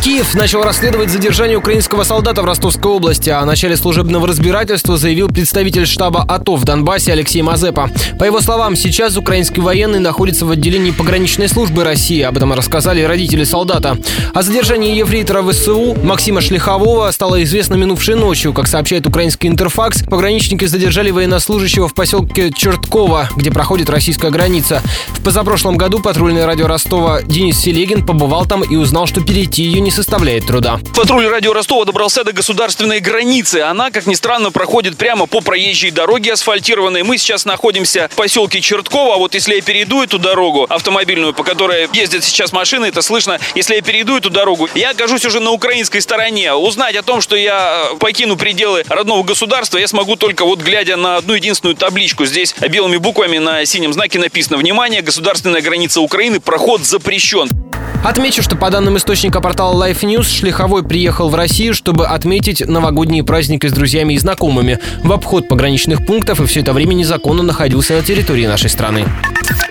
Киев начал расследовать задержание украинского солдата в Ростовской области. О начале служебного разбирательства заявил представитель штаба АТО в Донбассе Алексей Мазепа. По его словам, сейчас украинский военный находится в отделении пограничной службы России. Об этом рассказали родители солдата. О задержании ефрейтора ВСУ Максима Шлихового стало известно минувшей ночью. Как сообщает украинский Интерфакс, пограничники задержали военнослужащего в поселке Чертково, где проходит российская граница. В позапрошлом году патрульный радио Ростова Денис Селегин побывал там и узнал, что перейти ее не составляет труда. Патруль радио Ростова добрался до государственной границы. Она, как ни странно, проходит прямо по проезжей дороге асфальтированной. Мы сейчас находимся в поселке Чертково. А вот если я перейду эту дорогу автомобильную, по которой ездят сейчас машины, это слышно. Если я перейду эту дорогу, я окажусь уже на украинской стороне. Узнать о том, что я покину пределы родного государства, я смогу только вот глядя на одну единственную табличку. Здесь белыми буквами на синем знаке написано: «Внимание, государственная граница Украины, проход запрещен». Отмечу, что по данным источника портала Life News, Шлиховой приехал в Россию, чтобы отметить новогодние праздники с друзьями и знакомыми в обход пограничных пунктов, и все это время незаконно находился на территории нашей страны.